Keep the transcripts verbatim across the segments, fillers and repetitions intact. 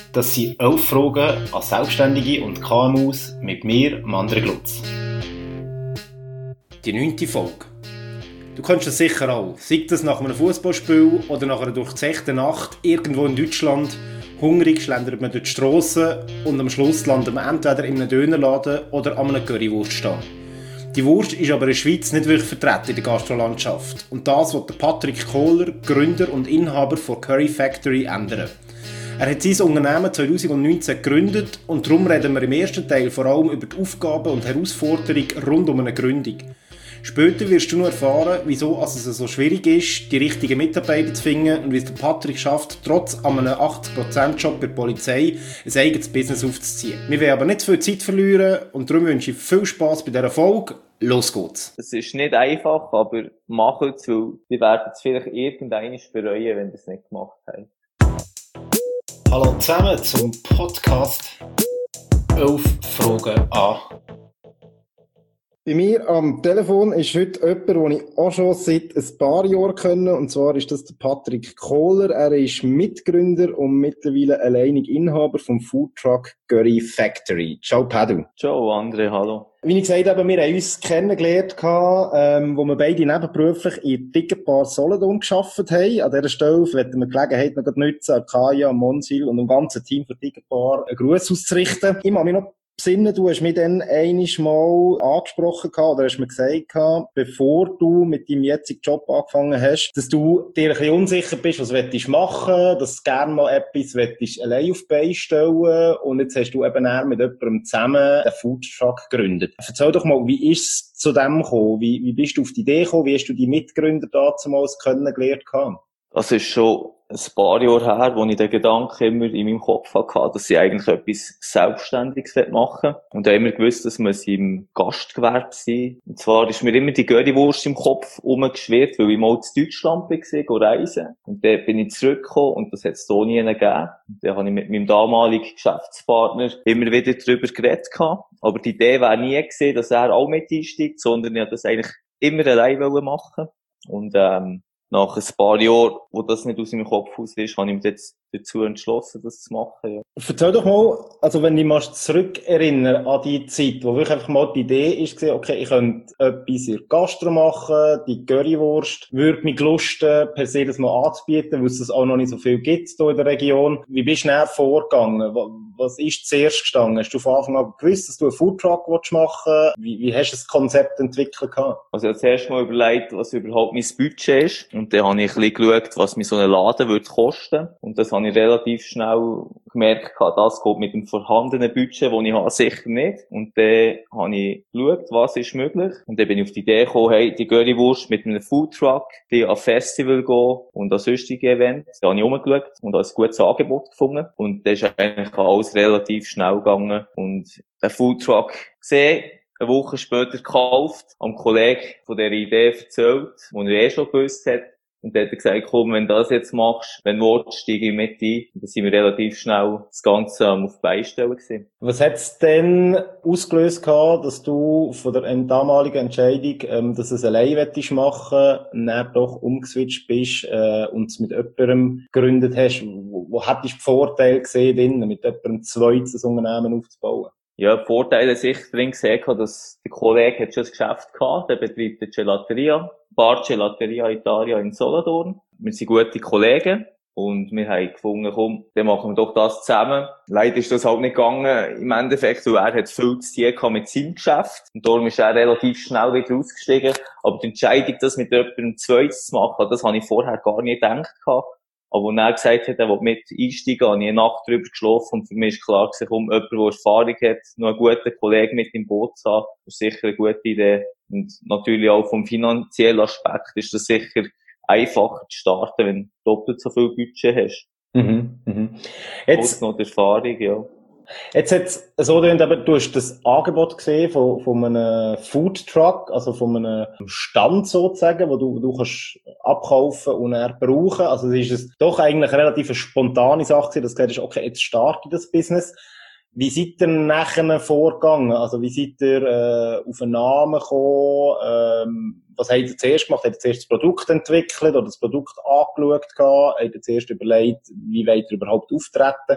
Das sind elf Fragen an Selbstständige und K M Us mit mir, Mandre Glutz. Die neunte Folge. Du kennst es sicher auch. Sei das nach einem Fußballspiel oder nach einer durchzechten Nacht irgendwo in Deutschland. Hungrig schlendert man durch die Strassen und am Schluss landet man entweder in einem Dönerladen oder an einem Currywurststand. Die Wurst ist aber in der Schweiz nicht wirklich vertreten in der Gastrolandschaft. Und das will Patrick Kohler, Gründer und Inhaber von Curry Factory, ändern. Er hat sein Unternehmen zwanzig neunzehn gegründet und darum reden wir im ersten Teil vor allem über die Aufgaben und Herausforderungen rund um eine Gründung. Später wirst du noch erfahren, wieso es so schwierig ist, die richtigen Mitarbeiter zu finden und wie es der Patrick schafft, trotz einem achtzig Prozent Job bei der Polizei ein eigenes Business aufzuziehen. Wir wollen aber nicht viel Zeit verlieren und darum wünsche ich viel Spass bei dieser Folge. Los geht's! Es ist nicht einfach, aber macht es, weil wir werden es vielleicht irgendwann bereuen, wenn wir es nicht gemacht haben. Hallo zusammen zum Podcast elf Fragen an. Bei mir am Telefon ist heute jemand, den ich auch schon seit ein paar Jahren kenne. Und zwar ist das der Patrick Kohler. Er ist Mitgründer und mittlerweile alleinig Inhaber vom Foodtruck Curry Factory. Ciao, Padu. Ciao, André, hallo. Wie ich gesagt habe, wir haben uns kennengelernt, ähm, wo wir beide nebenberuflich in Tickebar Solothurn gearbeitet haben. An dieser Stelle wollten wir die Gelegenheit noch nutzen, an Kaya, Monsil und dem ganzen Team von Tickebar einen Gruß auszurichten. Ich mag mich noch besinnen, du hast mich dann einiges Mal angesprochen gehabt, oder hast mir gesagt gehabt, bevor du mit deinem jetzigen Job angefangen hast, dass du dir ein bisschen unsicher bist, was du machen, dass du gerne mal etwas allein auf die Beine stellen und jetzt hast du eben eher mit jemandem zusammen den Foodtruck gegründet. Erzähl doch mal, wie ist es zu dem gekommen? Wie, wie bist du auf die Idee gekommen? Wie hast du die Mitgründer damals kennengelernt gehabt? Das ist schon ein paar Jahre her, wo ich den Gedanken immer in meinem Kopf hatte, dass ich eigentlich etwas Selbstständiges machen will. Und da haben wir gewusst, dass wir im Gastgewerbe sind. Und zwar ist mir immer die Currywurst im Kopf rumgeschwirrt, weil ich mal zu Deutschland war, reisen. Und dann bin ich zurückgekommen und das hat es hier nie gegeben. Und dann habe ich mit meinem damaligen Geschäftspartner immer wieder darüber geredet gehabt. Aber die Idee wäre nie gewesen, dass er auch mit einsteigt, sondern ich wollte das eigentlich immer allein machen. Und, ähm, nach ein paar Jahren, wo das nicht aus meinem Kopf raus ist, habe ich mich jetzt dazu entschlossen, das zu machen. Ja. Erzähl doch mal, also wenn ich mal zurückerinnere an die Zeit, wo wirklich einfach mal die Idee ist, okay, ich könnte etwas in der Gastro machen, die Currywurst, würde mich lusten, per se das mal anzubieten, weil es das auch noch nicht so viel gibt hier in der Region. Wie bist du näher vorgegangen? Was ist zuerst gestanden? Hast du von Anfang an gewusst, dass du einen Foodtruck machen willst? Wie, wie hast du das Konzept entwickelt gehabt? Also ich habe zuerst mal überlegt, was überhaupt mein Budget ist. Und dann habe ich ein bisschen geschaut, was mir so ein Laden würde kosten. Und das habe ich relativ schnell gemerkt, das geht mit dem vorhandenen Budget, das ich habe, sicher nicht. Und dann habe ich geschaut, was ist möglich. Und dann bin ich auf die Idee gekommen, hey, die Currywurst mit einem Foodtruck, die an Festival gehen und an sonstige Events. Da habe ich rumgeschaut und habe ein gutes Angebot gefunden. Und dann ist eigentlich alles relativ schnell gegangen. Und den Foodtruck gesehen, eine Woche später gekauft, am Kollegen von dieser Idee erzählt, den er eh schon gewusst hat. Und dann hat er gesagt, komm, wenn du das jetzt machst, wenn du willst, steige ich mit ein. Und dann sind wir relativ schnell das Ganze ähm, auf die Beine stellen gewesen. Was hat es denn ausgelöst gehabt, dass du von der damaligen Entscheidung, ähm, dass du es allein machen wolltest, dann doch umgeswitcht bist äh, und es mit jemandem gegründet hast? Wo, wo hättest du die Vorteile gesehen, drin, mit jemandem zweites ein Unternehmen aufzubauen? Ja, die Vorteile sicher drin gesehen, dass der Kollege hat schon ein Geschäft gehabt, der betreibt eine Gelateria, Bar Gelateria Italia in Solothurn. Wir sind gute Kollegen und wir haben gefunden, komm, dann machen wir doch das zusammen. Leider ist das halt nicht gegangen, im Endeffekt, weil er hat viel zu tun gehabt mit seinem Geschäft und darum ist er relativ schnell wieder ausgestiegen. Aber die Entscheidung, das mit jemandem zweites zu machen, das habe ich vorher gar nicht gedacht gehabt. Aber als er gesagt hat, er will mit einsteigen, habe ich eine Nacht drüber geschlafen und für mich ist klar gewesen, komm, jemand, der Erfahrung hat, noch einen guten Kollegen mit im Boot zu haben, ist sicher eine gute Idee. Und natürlich auch vom finanziellen Aspekt ist das sicher einfacher zu starten, wenn du doppelt so viel Budget hast. Mhm, mhm. Jetzt noch die Erfahrung, ja. Jetzt hat's so drin, aber du hast das Angebot gesehen von, von einem Foodtruck, also von einem Stand sozusagen, wo du, du kannst abkaufen und er brauchen. Also es ist es doch eigentlich eine relativ spontane Sache gewesen, dass du gesagt hast, okay, jetzt starte ich das Business. Wie seid ihr nachher vorgegangen? Also wie seid ihr äh, auf einen Namen gekommen? Ähm, was habt ihr zuerst gemacht? Habt ihr zuerst das Produkt entwickelt oder das Produkt angeschaut gehabt? Habt ihr zuerst überlegt, wie wollt ihr überhaupt auftreten?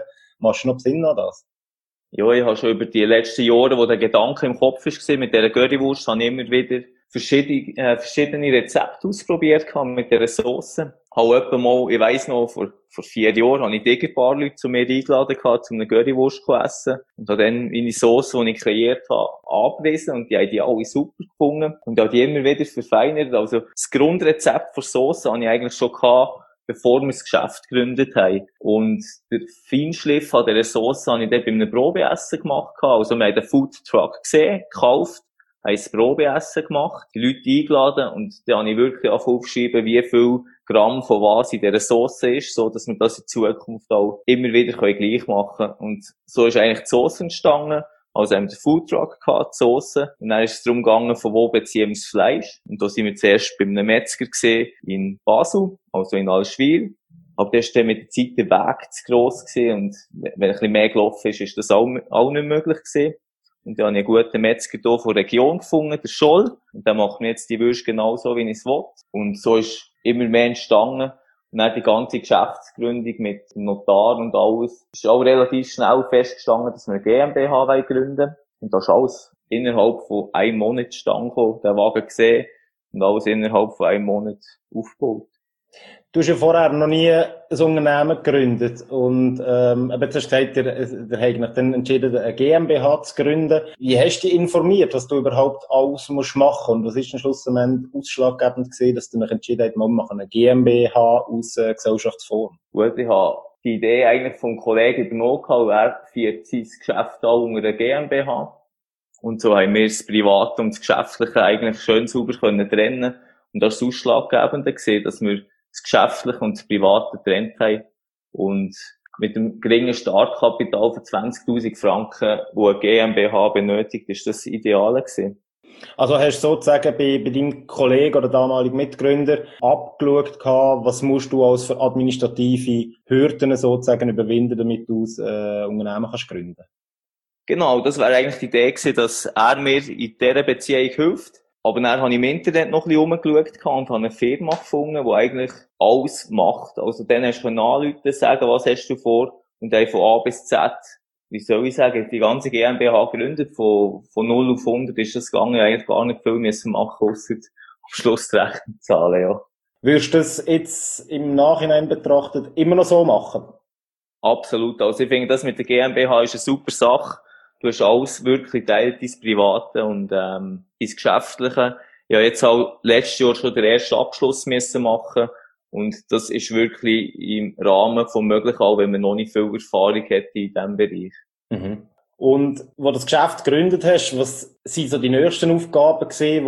Machst du noch Sinn an das? Ja, ich habe schon über die letzten Jahre, wo der Gedanke im Kopf war, mit dieser Currywurst, habe ich immer wieder verschiedene, äh, verschiedene Rezepte ausprobiert mit dieser Sauce. Habe etwa mal, ich weiss noch, vor, vor vier Jahren habe ich ein paar Leute zu mir eingeladen gehabt, um eine Currywurst zu essen. Und habe dann meine Sauce, die ich kreiert habe, angepriesen. Und die haben die alle super gefunden. Und habe die immer wieder verfeinert. Also, das Grundrezept für Sauce habe ich eigentlich schon gehabt, bevor wir das Geschäft gegründet haben. Und der Feinschliff an dieser Sauce habe ich dann bei einem Probeessen gemacht. Also wir haben den Foodtruck gesehen, gekauft, haben das Probeessen gemacht, die Leute eingeladen und dann habe ich wirklich aufgeschrieben, wie viel Gramm von was in dieser Sauce ist, so dass wir das in Zukunft auch immer wieder gleich machen können. Und so ist eigentlich die Sauce entstanden. Also haben wir den Foodtruck gehabt, die Sauce. Und dann ist es darum gegangen, von wo beziehen wir das Fleisch. Und da sind wir zuerst bei einem Metzger gesehen in Basel, also in Allschwil. Aber das ist dann mit der Zeit der Weg zu gross gewesen. Und wenn ein bisschen mehr gelaufen ist, ist das auch, auch nicht möglich gewesen. Und dann habe ich einen guten Metzger hier von der Region gefunden, der Scholl. Und dann machen wir jetzt die Würste genau so, wie ich es will. Und so ist immer mehr entstanden. Und dann die ganze Geschäftsgründung mit dem Notar und alles. Es ist auch relativ schnell festgestanden, dass wir eine GmbH gründen wollen. Und das ist alles innerhalb von einem Monat zustande gekommen, den Wagen gesehen und alles innerhalb von einem Monat aufgebaut. Du hast ja vorher noch nie ein Unternehmen gegründet und ähm, aber jetzt hast du gesagt, der, der hat dann entschieden, eine GmbH zu gründen. Wie hast du dich informiert, was du überhaupt alles musst machen und was ist am Schluss am Ende ausschlaggebend gewesen, dass du dich entschieden hast, wir machen eine GmbH aus äh, Gesellschaftsform? Gut, ich habe die Idee eigentlich vom Kollegen übernommen gehabt, er führt sein Geschäft auch unter einer GmbH. Und so haben wir das Private und das Geschäftliche eigentlich schön sauber können trennen. Und das ist ausschlaggebend gewesen, dass wir das Geschäftliche und das Private getrennt haben. Und mit dem geringen Startkapital von zwanzigtausend Franken, wo eine GmbH benötigt, ist das Ideale gewesen. Also hast du sozusagen bei, bei deinem Kollegen oder damaligen Mitgründer abgeschaut gehabt, was musst du als für administrative Hürden sozusagen überwinden, damit du ein äh, Unternehmen kannst gründen? Genau, das wäre eigentlich die Idee gewesen, dass er mir in dieser Beziehung hilft. Aber dann habe ich im Internet noch ein bisschen rumgeschaut und habe eine Firma gefunden, die eigentlich alles macht. Also dann hast du anrufen, sagen, was hast du vor? Und dann von A bis Z, wie soll ich sagen, die ganze GmbH gegründet, von, von null auf hundert ist das gegangen, eigentlich gar nicht viel müssen machen, ausser am Schluss die Rechnung zahlen, ja. Würdest du das jetzt im Nachhinein betrachtet immer noch so machen? Absolut. Also ich finde, das mit der GmbH ist eine super Sache. Du hast alles wirklich teilt, dein Private und ähm, dein Geschäftliche. Ich habe jetzt auch letztes Jahr schon den ersten Abschluss müssen machen und das ist wirklich im Rahmen vom Möglichen, auch wenn man noch nicht viel Erfahrung hat in diesem Bereich. Mhm. Und wo du das Geschäft gegründet hast, was sind so die nächsten Aufgaben gewesen, die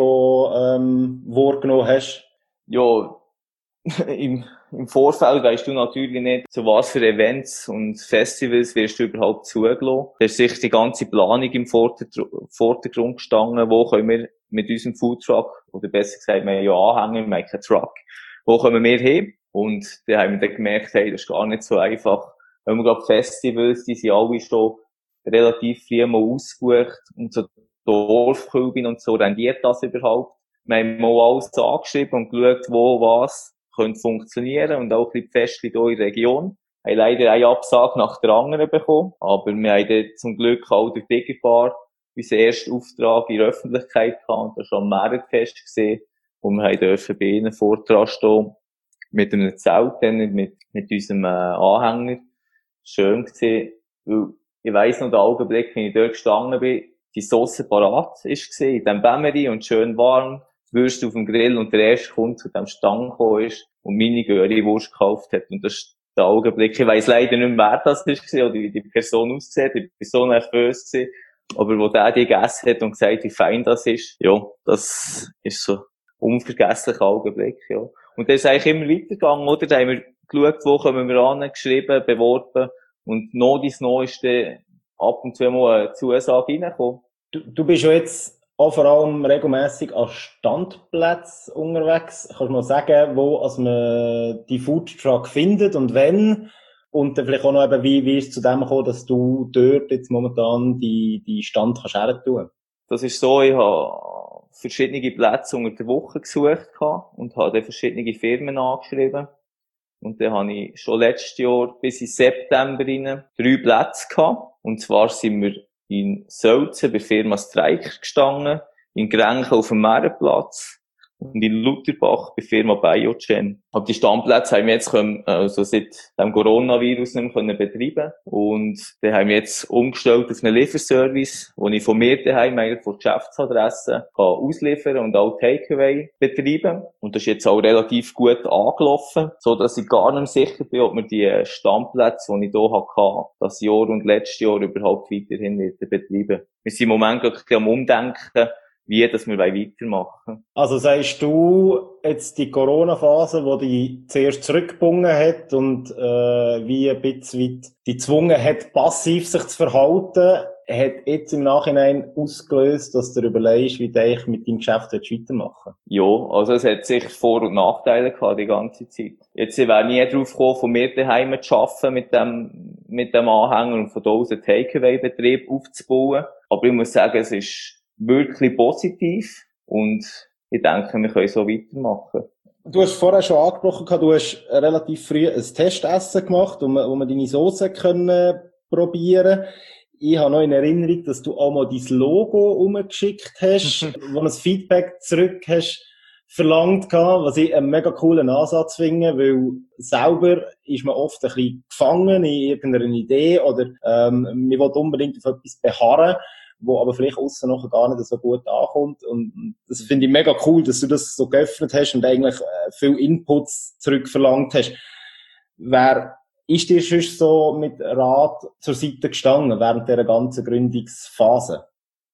ähm, wahrgenommen hast? Ja, im, im Vorfeld weisst du natürlich nicht, zu was für Events und Festivals wirst du überhaupt zugelassen. Da ist sicher die ganze Planung im Vordergrund gestanden, wo können wir mit unserem Foodtruck, oder besser gesagt, wir haben ja Anhänger, wir haben keinen Truck, wo kommen wir hin? Und da haben wir dann gemerkt, hey, das ist gar nicht so einfach. Wenn wir gerade Festivals, die sind alle schon relativ früh mal ausgebucht und so Dorfkübeln und so, rendiert das überhaupt? Wir haben mal alles angeschrieben und geschaut, wo was könnte funktionieren und auch ein bisschen die Festchen hier in der Region. Wir haben leider eine Absage nach der anderen bekommen, aber wir haben dann zum Glück auch durch Diggerbar unseren ersten Auftrag in der Öffentlichkeit gehabt und das war am Märitfest gesehen, wo wir haben dürfen bei ihnen Vortrag stehen mit einem Zelt, dann mit, mit unserem äh, Anhänger. Schön gesehen, weil ich weiss noch den Augenblick, wenn ich dort gestanden bin, die Sauce parat ist gesehen, in dem Bämmeri und schön warm. Würst auf dem Grill und der erste Kunde zu dem Stand gekommen ist und meine Currywurst gekauft hat. Und das ist der Augenblick. Ich weiss leider nicht mehr, wer das war oder wie die Person aussieht. Ich war so nervös gewesen. Aber wo der die gegessen hat und gesagt, wie fein das ist, ja, das ist so ein unvergesslicher Augenblick, ja. Und das ist eigentlich immer weitergegangen, oder? Da haben wir geschaut, wo kommen wir an, geschrieben, beworben. Und noch dies noch ist dann ab und zu mal eine Zusage reingekommen. Du, du bist ja jetzt auch vor allem regelmässig an Standplätzen unterwegs. Kannst du mal sagen, wo also man die Foodtruck findet und wenn? Und dann vielleicht auch noch eben, wie, wie ist es zu dem gekommen, dass du dort jetzt momentan die, die Stand kannst hertun? Das ist so, ich habe verschiedene Plätze unter der Woche gesucht und habe dann verschiedene Firmen angeschrieben. Und dann habe ich schon letztes Jahr bis in September rein drei Plätze gehabt. Und zwar sind wir in Sölzen bei Firma Streiker gestanden, in Grenchen auf dem Meerenplatz und in Lutherbach bei Firma Biogen. Aber die Standplätze haben wir jetzt können, also seit dem Coronavirus nicht mehr können betreiben. Und dann haben wir jetzt umgestellt auf einen Lieferservice, wo ich von mir daheim eigentlich von der Geschäftsadresse kann ausliefern und auch Takeaway betreiben. Und das ist jetzt auch relativ gut angelaufen, so dass ich gar nicht mehr sicher bin, ob wir die Standplätze, die ich hier hatte, das Jahr und letztes Jahr überhaupt weiterhin betreiben. Wir sind im Moment gerade am Umdenken, wie dass wir weitermachen. Also sagst du, jetzt die Corona-Phase, die dich zuerst zurückgebunden hat und äh, wie ein bisschen die gezwungen hat, passiv sich zu verhalten, hat jetzt im Nachhinein ausgelöst, dass du dir überlegst, wie du eigentlich mit deinem Geschäft weitermachen willst? Ja, also es hat sicher Vor- und Nachteile gehabt die ganze Zeit. Jetzt wäre nie drauf gekommen, von mir daheim zu arbeiten mit dem, mit dem Anhänger und von da aus einen Takeaway-Betrieb aufzubauen. Aber ich muss sagen, es ist wirklich positiv und ich denke, wir können so weitermachen. Du hast vorher schon angesprochen, du hast relativ früh ein Testessen gemacht, wo man, wo man deine Soße können probieren. Ich habe noch in Erinnerung, dass du auch mal dein Logo umgeschickt hast, wo ein Feedback zurück hast verlangt gehabt, was ich einen mega coolen Ansatz finde, weil selber ist man oft ein bisschen gefangen in irgendeiner Idee oder ähm, man will unbedingt auf etwas beharren, wo aber vielleicht aussen nachher gar nicht so gut ankommt. Und das finde ich mega cool, dass du das so geöffnet hast und eigentlich äh, viel Inputs zurückverlangt hast. Wer ist dir schon so mit Rat zur Seite gestanden während dieser ganzen Gründungsphase?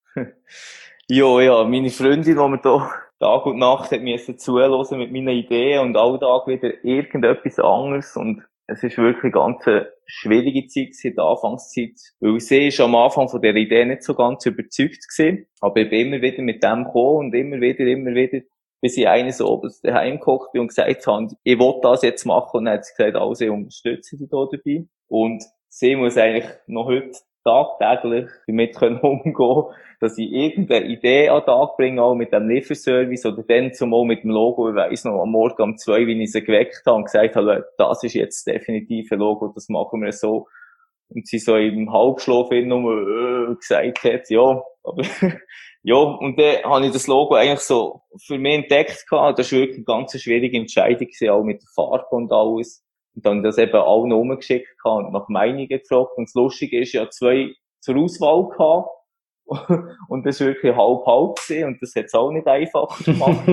Ja, ja, meine Freundin, die mir da Tag und Nacht hat müssen zuhören mit meinen Ideen und all Tag wieder irgendetwas anderes und es ist wirklich eine ganz schwierige Zeit gewesen, die Anfangszeit. Weil sie ist am Anfang von der Idee nicht so ganz überzeugt gewesen. Aber ich bin immer wieder mit dem gekommen und immer wieder, immer wieder, bis ich eines oben daheim gehockt bin und gesagt habe, ich will das jetzt machen. Und dann hat sie gesagt, also ich unterstütze dich da dabei. Und sie muss eigentlich noch heute tagtäglich damit können umgehen, dass ich irgendeine Idee an den Tag bringe, auch mit dem Lieferservice oder dann zumal mit dem Logo. Ich weiss noch, am Morgen um zwei, wie ich sie geweckt habe und gesagt habe, das ist jetzt definitiv ein Logo, das machen wir so. Und sie so im Halbschlaf nur äh, gesagt hat, ja, aber ja, und dann habe ich das Logo eigentlich so für mich entdeckt gehabt. Das war wirklich eine ganz schwierige Entscheidung gewesen, auch mit der Farbe und alles. Und dann das eben allen umgeschickt und nach Meinungen gefragt. Und das Lustige ist, ja zwei zur Auswahl gehabt. Und das war wirklich halb-halb gewesen. Und das hat es auch nicht einfach gemacht.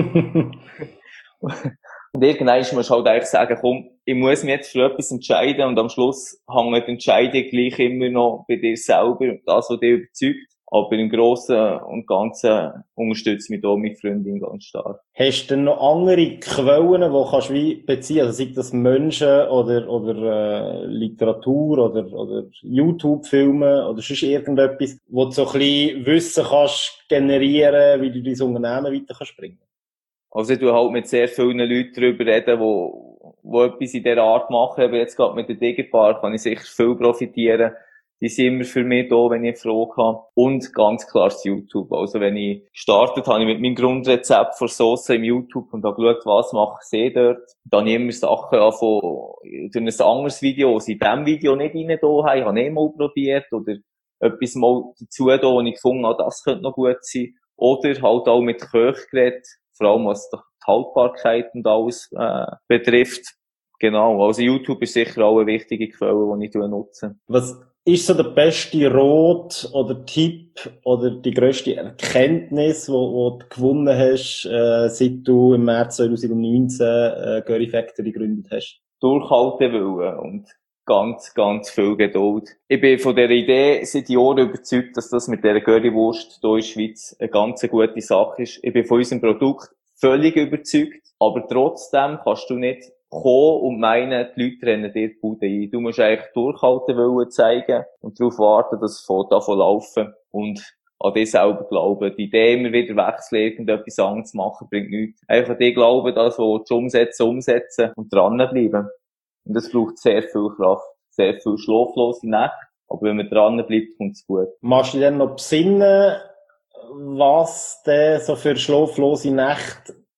Und irgendwann muss man halt eigentlich sagen, komm, ich muss mich jetzt für etwas entscheiden. Und am Schluss hängt die Entscheidung gleich immer noch bei dir selber. Und das, was dich überzeugt. Aber im Großen und Ganzen unterstützt mich da meine Freundin ganz stark. Hast du denn noch andere Quellen, die kannst du wie beziehen? Also sei das Menschen oder, oder äh, Literatur oder, oder YouTube-Filme oder sonst irgendetwas, wo du so ein bisschen Wissen kannst generieren, wie du dein Unternehmen weiter kannst bringen? Also ich tue halt mit sehr vielen Leuten darüber reden, wo, wo etwas in dieser Art machen. Aber jetzt gerade mit der Digipark kann ich sicher viel profitieren. Die sind immer für mich da, wenn ich eine Frage habe. Und ganz klar das YouTube. Also wenn ich gestartet habe, ich mit meinem Grundrezept für Sauce im YouTube und habe geschaut, was mache ich dort. Dann habe ich immer Sachen angefangen, durch ein anderes Video, was in diesem Video nicht rein da habe. Ich habe nicht mal probiert. Oder etwas mal dazu da, wo ich gefunden habe, das könnte noch gut sein. Oder halt auch mit Köchen geredet, vor allem was die Haltbarkeit und alles äh, betrifft. Genau, also YouTube ist sicher auch eine wichtige Quelle, die ich nutze. Was ist so der beste Rat oder Tipp oder die grösste Erkenntnis, die du gewonnen hast, äh, seit du im März zwanzig neunzehn äh, Curry Factory gegründet hast? Durchhalten wollen und ganz, ganz viel Geduld. Ich bin von dieser Idee seit Jahren überzeugt, dass das mit dieser Currywurst hier in der Schweiz eine ganz gute Sache ist. Ich bin von unserem Produkt völlig überzeugt, aber trotzdem kannst du nicht kommen und meinen, die Leute rennen dir die Bude ein. Du musst eigentlich durchhalten wollen zeigen und darauf warten, dass es davon laufen und an dich selber glauben. Die Idee immer wieder wechseln, irgendetwas anderes machen, bringt nichts. Einfach an dich glauben, das, was du umsetzen, umsetzen und dranbleiben. Und das braucht sehr viel Kraft, sehr viel schlaflose Nächte. Aber wenn man dranbleibt, kommt es gut. Machst du dir dann noch besinnen, was denn so für schlaflose Nächte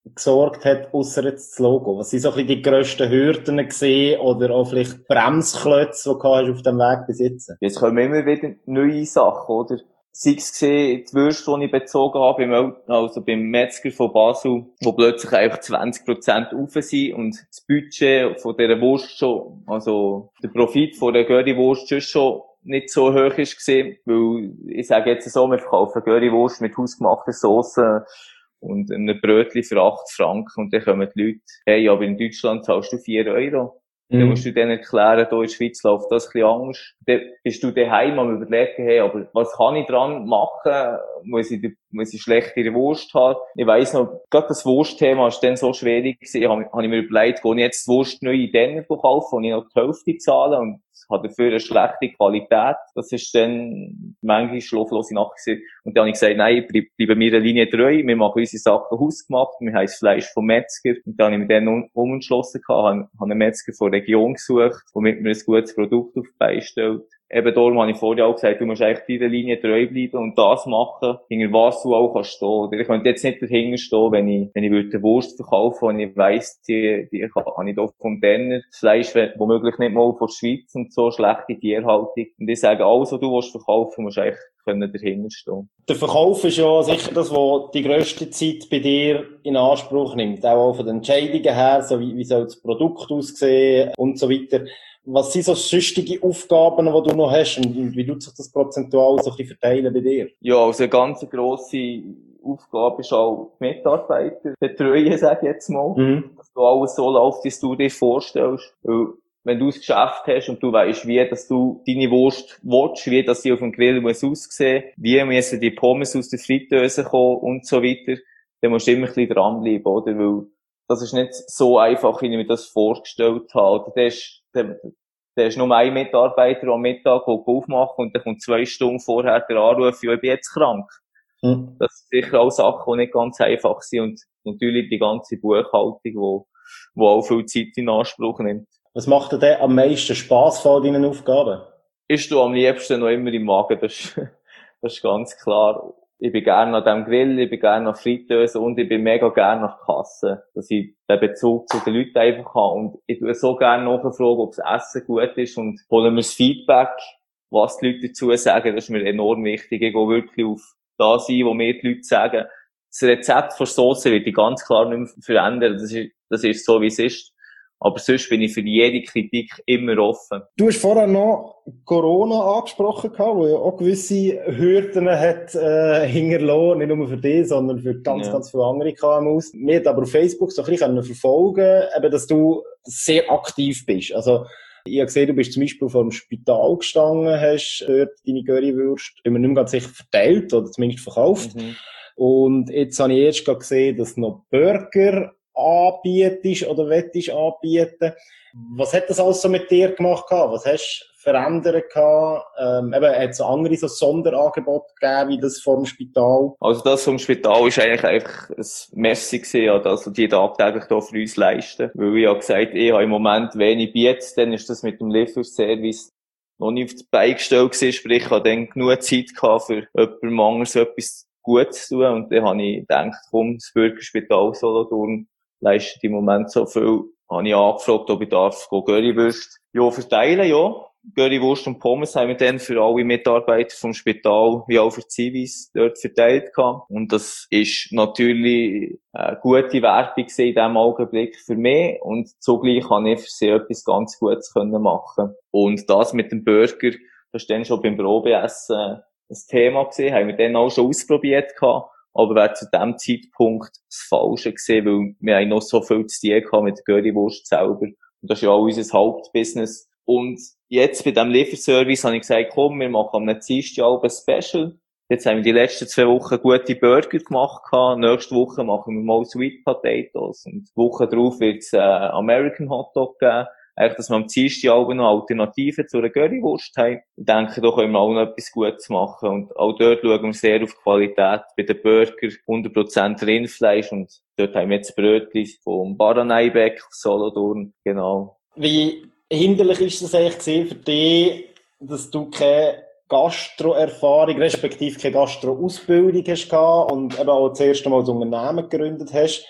gesorgt hat, ausser jetzt das Logo? Was sind so ein bisschen die grössten Hürden gesehen oder auch vielleicht Bremsklötze, die du hast auf dem Weg bis jetzt? Jetzt kommen immer wieder neue Sachen, oder? Sei es gesehen, die Würste, die ich bezogen habe, beim, also beim Metzger von Basel, wo plötzlich einfach zwanzig Prozent rauf sind und das Budget von dieser Wurst schon, also der Profit von der Currywurst schon nicht so hoch ist gesehen, weil ich sage jetzt so, wir verkaufen Currywurst mit hausgemachter Sauce und einem Brötchen für acht Franken und dann kommen die Leute, hey, aber in Deutschland zahlst du vier Euro. Dann musst du denen erklären, hier in der Schweiz läuft das ein bisschen anders. Dann bist du daheim am überlegen, hey, aber was kann ich dran machen? Muss ich, muss ich schlechtere Wurst haben? Ich weiss noch, gerade das Wurstthema ist dann so schwierig gewesen, habe hab ich mir überlegt, gehe ich jetzt die Wurst neu in Denner kaufen, wo ich noch die Hälfte zahle und hat dafür eine schlechte Qualität. Das ist dann manchmal schlaflose Nacht gewesen. Und dann habe ich gesagt, nein, bleib, bleiben wir der Linie treu, wir machen unsere Sachen hausgemacht, wir haben das Fleisch vom Metzger. Und dann habe ich mich dann um, umentschlossen gehabt, habe, habe einen Metzger von der Region gesucht, womit mir ein gutes Produkt auf die Beine stellt. Eben darum habe ich vorher auch gesagt, du musst eigentlich dieser Linie treu bleiben und das machen, hinter was du auch kannst stehen. Oder ich könnte jetzt nicht dahinter stehen, wenn ich, wenn ich würde Wurst verkaufen und ich weiss, die, die habe ich doch vom Denner, das Fleisch womöglich nicht mal von der Schweiz und so, schlechte Tierhaltung. Und ich sage, alles, was du willst verkaufen, musst eigentlich können dahinter stehen. Der Verkauf ist ja sicher das, was die grösste Zeit bei dir in Anspruch nimmt. Auch von den Entscheidungen her, so wie, wie soll das Produkt aussehen und so weiter. Was sind so sonstige Aufgaben, die du noch hast und wie tut sich das prozentual so ein bisschen verteilen bei dir? Ja, also eine ganz grosse Aufgabe ist auch die Mitarbeiter betreuen, sage ich jetzt mal. Mhm. Dass du alles so läuft, wie du dir vorstellst. Weil, wenn du das Geschäft hast und du weißt, wie, dass du deine Wurst willst, wie, dass sie auf dem Grill muss aussehen, wie müssen die Pommes aus der Fritteuse kommen und so weiter, dann musst du immer ein bisschen dranbleiben, oder? Weil, das ist nicht so einfach, wie ich mir das vorgestellt habe. Oder das ist, der, der ist nur ein Mitarbeiter am Mittag, der aufmacht und dann kommt zwei Stunden vorher der Anruf, ja, ich bin jetzt krank. Mhm. Das sind sicher auch Sachen, die nicht ganz einfach sind und natürlich die ganze Buchhaltung, die, die auch viel Zeit in Anspruch nimmt. Was macht dir denn am meisten Spass von deinen Aufgaben? Ist du am liebsten noch immer im Magen, das ist, das ist ganz klar. Ich bin gerne an dem Grill, ich bin gerne an Fritteuse und ich bin mega gerne an der Kasse, dass ich den Bezug zu den Leuten einfach habe. Und ich tue so gerne nachfragen, ob das Essen gut ist und hole mir das Feedback, was die Leute dazu sagen, das ist mir enorm wichtig. Ich gehe wirklich auf das ein, wo mir die Leute sagen. Das Rezept von Sauce wird ich ganz klar nicht mehr verändern, das ist, das ist so, wie es ist. Aber sonst bin ich für jede Kritik immer offen. Du hast vorher noch Corona angesprochen, wo ja auch gewisse Hürden hat äh, hinterlassen, nicht nur für dich, sondern für ganz, ja. ganz viele andere K M Us. Wir haben aber auf Facebook so ein bisschen verfolgen, eben, dass du sehr aktiv bist. Also, ich habe gesehen, du bist zum Beispiel vor dem Spital gestanden, hast dort deine Currywurst, immer nicht mehr ganz sicher verteilt oder zumindest verkauft. Mhm. Und jetzt habe ich erst gesehen, dass noch Burger anbietest oder wettest anbieten. Was hat das alles so mit dir gemacht? Was hast du verändert? Ähm, eben, hat es so andere so Sonderangebote gegeben, wie das vom Spital? Also das vom Spital ist eigentlich einfach ein Merci gewesen, dass die tagtäglich hier für uns leisten. Weil ich habe gesagt, ich habe im Moment wenig Biets, dann ist das mit dem Lieferservice noch nicht auf die Beine gestellt gewesen, sprich, ich hatte dann genug Zeit gehabt, für jemandem anderes etwas Gutes zu tun. Und dann habe ich gedacht, komm, das Bürgerspital Solothurn leistet im Moment so viel. Habe ich angefragt, ob ich darf Currywurst ja, verteilen, ja. Currywurst und Pommes haben wir dann für alle Mitarbeiter vom Spital, wie auch für Zivis, dort verteilt gehabt. Und das ist natürlich eine gute Werbung in diesem Augenblick für mich. Und zugleich kann ich für sie etwas ganz Gutes machen. Und das mit dem Burger, das war dann schon beim Probeessen ein Thema gewesen, haben wir dann auch schon ausprobiert gehabt. Aber wäre zu dem Zeitpunkt das Falsche gewesen, weil wir haben noch so viel zu tun gehabt mit der Currywurst selber. Und das ist ja auch unser Hauptbusiness. Und jetzt bei diesem Lieferservice habe ich gesagt, komm, wir machen am Dienstag ein Special. Jetzt haben wir die letzten zwei Wochen gute Burger gemacht gehabt. Nächste Woche machen wir mal Sweet Potatoes. Und die Woche drauf wird es äh, American Hotdog geben. Eigentlich, dass wir am Dienstag auch noch Alternativen zu einer Currywurst haben. Ich denke, da können wir auch noch etwas Gutes machen. Und auch dort schauen wir sehr auf die Qualität. Bei den Burger hundert Prozent Rindfleisch. Und dort haben wir jetzt Brötchen vom Baraneibeck, Solothurn. Genau. Wie hinderlich ist das eigentlich für dich, dass du keine Gastro-Erfahrung, respektive keine Gastro-Ausbildung hast gehabt und eben auch das erste Mal das Unternehmen gegründet hast?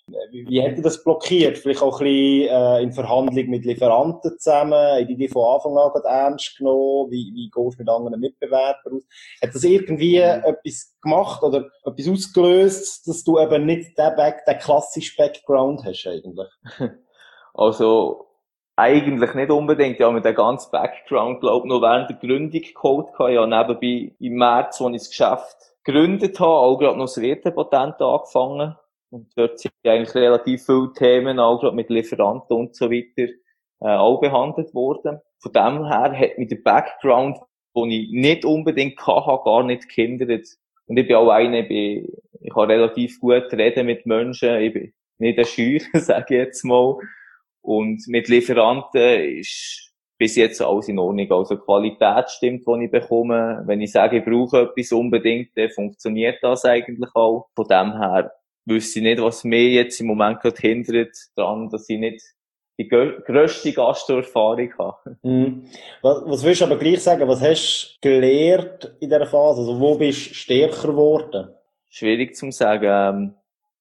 Wie, wie hätte das blockiert? Vielleicht auch ein bisschen äh, in Verhandlung mit Lieferanten zusammen? Haben die die von Anfang an gerade ernst genommen? Wie, wie gehst du mit anderen Mitbewerbern aus? Hat das irgendwie mhm. etwas gemacht oder etwas ausgelöst, dass du eben nicht den, Back, den klassischen Background hast eigentlich? Also, eigentlich nicht unbedingt. Ja, mit dem ganzen Background, glaub ich, noch während der Gründung geholt. Ja, nebenbei im März, als ich das Geschäft gegründet habe, auch gerade noch das Wirtepatent angefangen. Und dort sind eigentlich relativ viele Themen, auch gerade mit Lieferanten und so weiter, äh, auch behandelt worden. Von dem her hat mich der Background, den ich nicht unbedingt hatte, gar nicht gehindert. Und ich bin auch einer, ich, bin, ich kann relativ gut reden mit Menschen, ich bin nicht ein Scheu, sage ich jetzt mal. Und mit Lieferanten ist bis jetzt alles in Ordnung. Also Qualität stimmt, die ich bekomme. Wenn ich sage, ich brauche etwas unbedingt, dann funktioniert das eigentlich auch. Von dem her wüsste ich nicht, was mir jetzt im Moment gerade hindert daran, dass ich nicht die grösste Gastroerfahrung habe. Mhm. Was, was willst du aber gleich sagen, was hast du gelernt in dieser Phase? Also wo bist du stärker geworden? Schwierig zu sagen.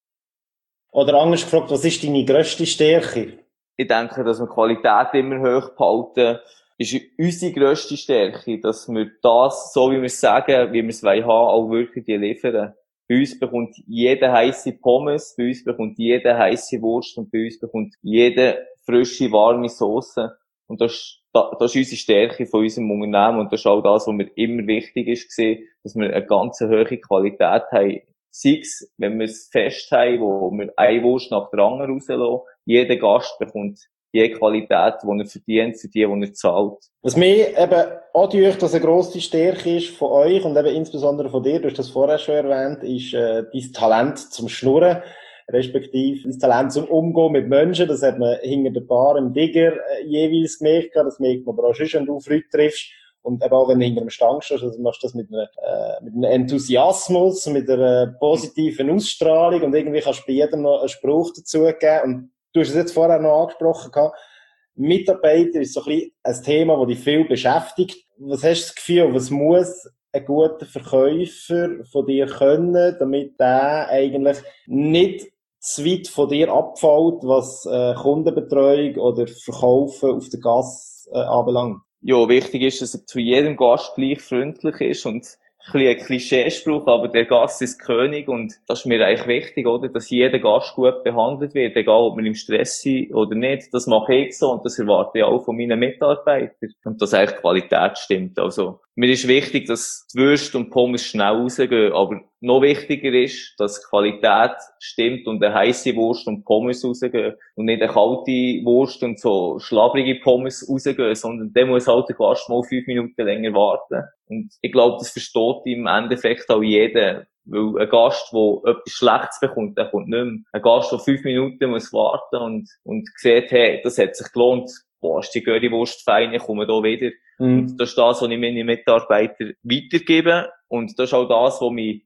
Oder anders gefragt, was ist deine grösste Stärke? Ich denke, dass wir die Qualität immer hoch behalten, ist unsere grösste Stärke, dass wir das, so wie wir es sagen, wie wir es haben wollen, auch wirklich liefern. Bei uns bekommt jeder heisse Pommes, bei uns bekommt jeder heisse Wurst und bei uns bekommt jeder frische, warme Sauce. Und das, das ist unsere Stärke von unserem Unternehmen und das ist auch das, was mir immer wichtig ist, dass wir eine ganz hohe Qualität haben. Sei es, wenn wir es fest haben, wo wir eine Wurst nach der anderen rauslassen, jeder Gast bekommt die Qualität, die er verdient, für die, die er zahlt. Was mir eben auch durch, dass eine grosse Stärke ist von euch und eben insbesondere von dir, du hast das vorher schon erwähnt, ist äh, dein Talent zum Schnurren, respektive dein Talent zum Umgehen mit Menschen. Das hat man hinter der Bar im Digger äh, jeweils gemerkt, das merkt man aber auch schon, wenn du Leute triffst. Und eben auch wenn du hinter einem Stand stehst, also machst du das mit, einer, äh, mit einem Enthusiasmus, mit einer positiven Ausstrahlung und irgendwie kannst du bei jedem noch einen Spruch dazugeben. Und du hast es jetzt vorher noch angesprochen gehabt. Mitarbeiter ist so ein bisschen ein Thema, das dich viel beschäftigt. Was hast du das Gefühl, was muss ein guter Verkäufer von dir können, damit der eigentlich nicht zu weit von dir abfällt, was äh, Kundenbetreuung oder Verkaufen auf der Gasse äh, anbelangt? Ja, wichtig ist, dass er zu jedem Gast gleich freundlich ist und ein bisschen ein Klischeespruch, aber der Gast ist König und das ist mir eigentlich wichtig, oder? Dass jeder Gast gut behandelt wird, egal ob wir im Stress sind oder nicht. Das mache ich so und das erwarte ich auch von meinen Mitarbeitern. Und dass eigentlich die Qualität stimmt. Also, mir ist wichtig, dass die Würste und Pommes schnell rausgehen, aber noch wichtiger ist, dass die Qualität stimmt und eine heisse Wurst und Pommes rausgehen und nicht eine kalte Wurst und so schlabrige Pommes rausgehen, sondern der muss halt der Gast mal fünf Minuten länger warten. Und ich glaube, das versteht im Endeffekt auch jeder. Weil ein Gast, der etwas Schlechtes bekommt, der kommt nicht mehr. Ein Gast, der fünf Minuten muss warten und, und sieht, hey, das hat sich gelohnt. Boah, ist die Currywurst fein, ich komme da wieder. Mm. Und das ist das, was ich meinen Mitarbeitern weitergebe. Und das ist auch das, was mich,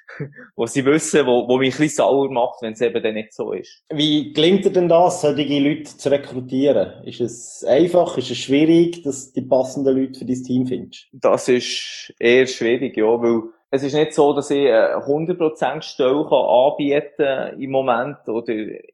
was sie wissen, was, was mich ein bisschen sauer macht, wenn es eben dann nicht so ist. Wie gelingt dir denn das, solche Leute zu rekrutieren? Ist es einfach, ist es schwierig, dass du die passenden Leute für dein Team findest? Das ist eher schwierig, ja, weil es ist nicht so, dass ich eine hundert Prozent Stelle anbieten kann im Moment oder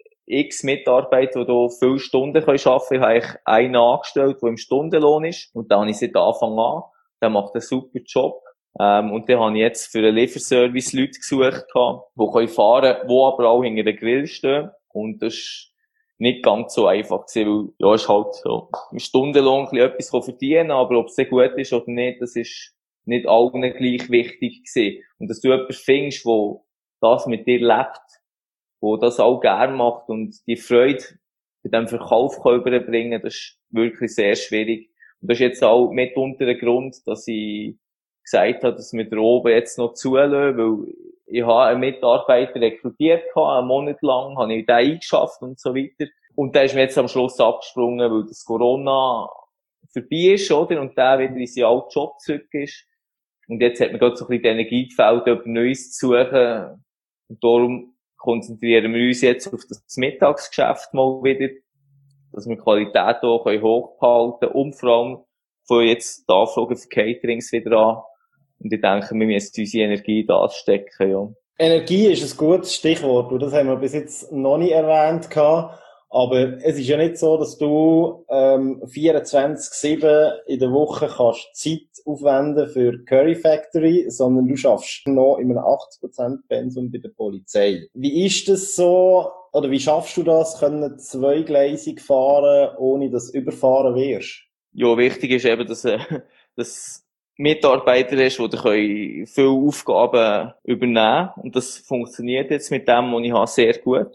x Mitarbeiter, die hier viele Stunden arbeiten können. Ich habe eigentlich einen angestellt, der im Stundenlohn ist. Und da habe ich seit Anfang an. Der macht einen super Job. Ähm, und dann habe ich jetzt für einen Lieferservice Leute gesucht, die können fahren, die aber auch hinter dem Grill stehen. Und das ist nicht ganz so einfach gewesen, weil, ja, ist halt so, im Stundenlohn ein bisschen etwas verdienen, aber ob es sehr gut ist oder nicht, das ist nicht allen gleich wichtig gewesen. Und dass du jemanden findest, der das mit dir lebt, der das auch gerne macht und die Freude bei diesem Verkauf überbringen, das ist wirklich sehr schwierig. Und das ist jetzt auch mitunter der Grund, dass ich gesagt habe, dass wir da oben jetzt noch zulassen, weil ich habe einen Mitarbeiter rekrutiert, einen Monat lang, habe ich den eingeschafft und so weiter. Und der ist mir jetzt am Schluss abgesprungen, weil das Corona vorbei ist, oder? Und der wieder in seinen alten Job zurück ist. Und jetzt hat man gerade so ein bisschen die Energie gefällt, etwas Neues zu suchen. Und darum konzentrieren wir uns jetzt auf das Mittagsgeschäft mal wieder, dass wir die Qualität auch hochhalten können und vor allem von jetzt die Anfragen für Caterings wieder an. Und ich denke, wir müssen unsere Energie da stecken, ja. Energie ist ein gutes Stichwort, und das haben wir bis jetzt noch nicht erwähnt gehabt. Aber es ist ja nicht so, dass du ähm, vierundzwanzig sieben in der Woche kannst Zeit aufwenden für Curry Factory, sondern du schaffst noch in einem achtzig Prozent Pensum bei der Polizei. Wie ist das so, oder wie schaffst du das, können zweigleisig fahren, ohne dass du überfahren wirst? Ja, wichtig ist eben, dass, äh, dass Mitarbeiter hast, die können viele Aufgaben übernehmen. Und das funktioniert jetzt mit dem, was ich habe, sehr gut.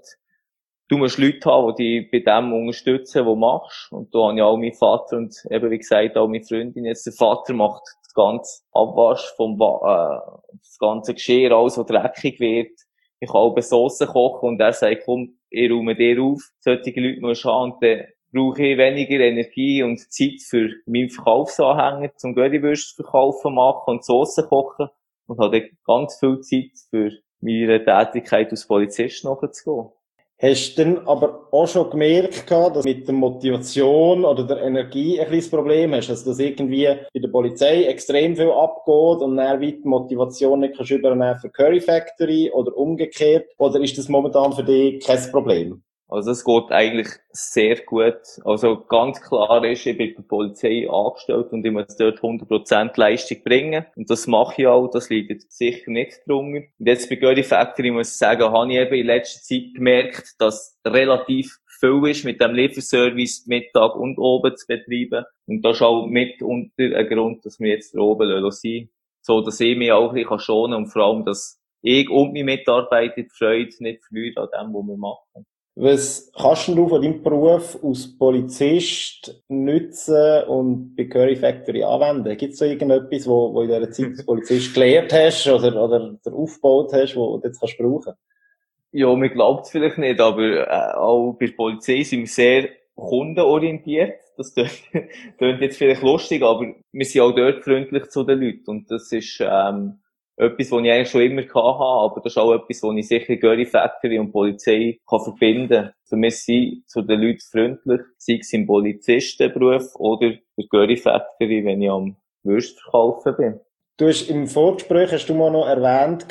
Du musst Leute haben, die dich bei dem unterstützen, was du machst. Und da habe ich auch meinen Vater und eben, wie gesagt, auch meine Freundin. Jetzt der Vater macht das ganze Abwasch vom, äh, das ganze Geschirr, alles, was dreckig wird. Ich kann auch Sauce kochen und er sagt, komm, ich räume dir auf. Solche Leute musst du haben und dann brauche ich weniger Energie und Zeit für meinen Verkaufsanhänger, zum Currywürste verkaufen, machen und Sauce kochen. Und habe dann ganz viel Zeit für meine Tätigkeit als Polizist nachzugehen. Hast du dann aber auch schon gemerkt, dass mit der Motivation oder der Energie ein kleines Problem hast? Also, dass irgendwie bei der Polizei extrem viel abgeht und dann die Motivation nicht kannst übernehmen für Curry Factory oder umgekehrt? Oder ist das momentan für dich kein Problem? Also es geht eigentlich sehr gut. Also ganz klar ist, ich bin bei der Polizei angestellt und ich muss dort hundert Prozent Leistung bringen. Und das mache ich auch, das liegt sicher nicht drunter. Und jetzt bei Curry Factory muss ich sagen, habe ich eben in letzter Zeit gemerkt, dass relativ viel ist, mit dem Lieferservice Mittag und oben zu betreiben. Und das ist auch mit unter ein Grund, dass wir jetzt da oben sein lassen. So, dass ich mich auch ein bisschen schonen kann und vor allem, dass ich und meine Mitarbeiter die Freude nicht verlieren an dem, was wir machen. Was kannst du von deinem Beruf als Polizist nutzen und bei Curry Factory anwenden? Gibt es da irgendetwas, wo, wo in dieser Zeit als Polizist gelernt hast oder, oder aufgebaut hast, wo du jetzt kannst brauchen? Ja, mir glaubt es vielleicht nicht, aber äh, auch bei der Polizei sind wir sehr kundenorientiert. Das klingt jetzt vielleicht lustig, aber wir sind auch dort freundlich zu den Leuten und das ist ähm, etwas, was ich eigentlich schon immer hatte, aber das ist auch etwas, was ich sicher Curry Factory und Polizei kann verbinden kann. Für mich sind zu den Leuten freundlich, sei es im Polizistenberuf oder bei Curry Factory, wenn ich am Würstverkaufen bin. Du hast im Vorgespräch, hast du mal noch erwähnt,